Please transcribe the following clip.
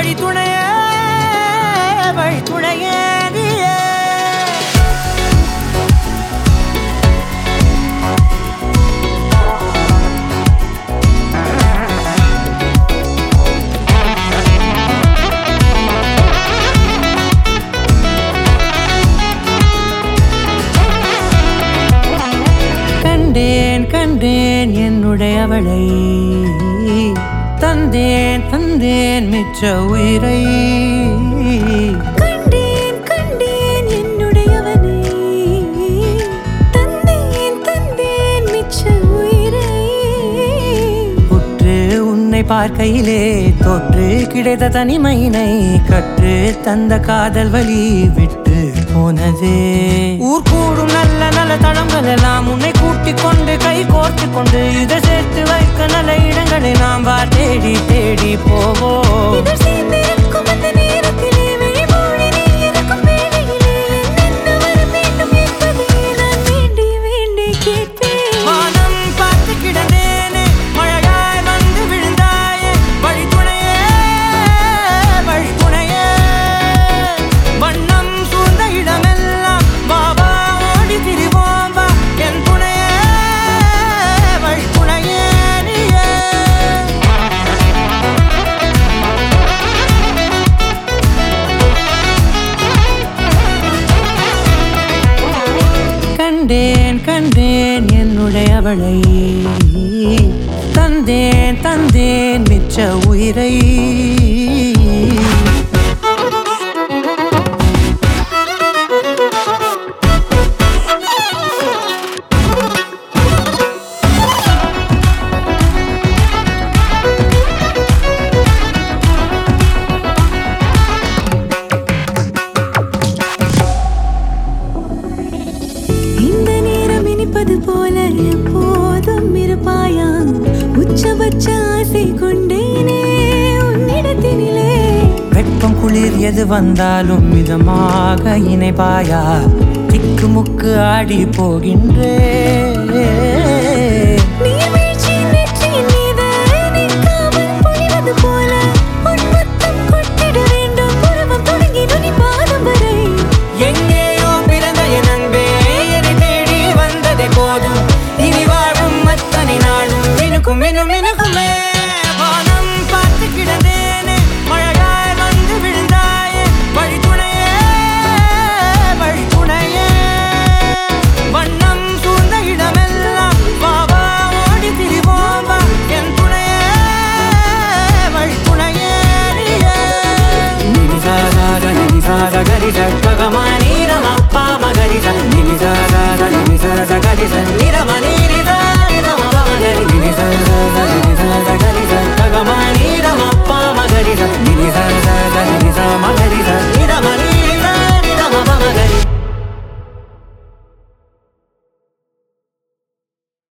வழித்துணையே வழித்துணையே கண்டேன் கண்டேன் என்னுடையவளை தந்தேன் தந்தேன் மிச்ச உயிரை கண்டேன் கண்டேன் என்னுடையவனை தந்தேன் தந்தேன் மிச்ச உயிரை உற்று உன்னை பார்க்கையிலே தொற்று கிடைத்த தனிமையினை கற்று தந்த காதல் வழி விட்டு போனதே ஊர் கூடும் நல்ல நல்ல தளங்கள் எல்லாம் உன்னை கூட்டிக் கொண்டு கை கோர்த்து கொண்டு இதை சேர்த்து வைக்க நல்ல இடங்களை நாம் தேடி தேடி போவோம் இதழ் சேர்ந்திருக்கும் அந்த நேரத்திலே விழிமூடி நீ இருக்கும் வேளையிலே என்னென்ன வர வேண்டும் என்பதை நான் வேண்டி வேண்டி கேட்பேன் வானம் பார்த்து கிடந்தேனே மழையாய் வந்து விழுந்தாயே வழித்துணையே வழித்துணையே வண்ணம் சூழ்ந்த இடமெல்லாம் பாபா ஓடி திரிவோம் வா என் துணையே வழித்துணையே நீயே கண்டேன் கண்டேன் என்னுடையவளை தந்தேன் தந்தேன் மிச்ச உயிரை இந்த நேரம் இனிப்பது போல எப்போதும் இருப்பாயா உச்சபட்ச ஆசை கொண்டேனே உன்னிடத்தினிலே வெப்பம் குளிர் எது வந்தாலும் மிதமாக இணைப்பாயா திக்கு முக்கு ஆடி போகின்றே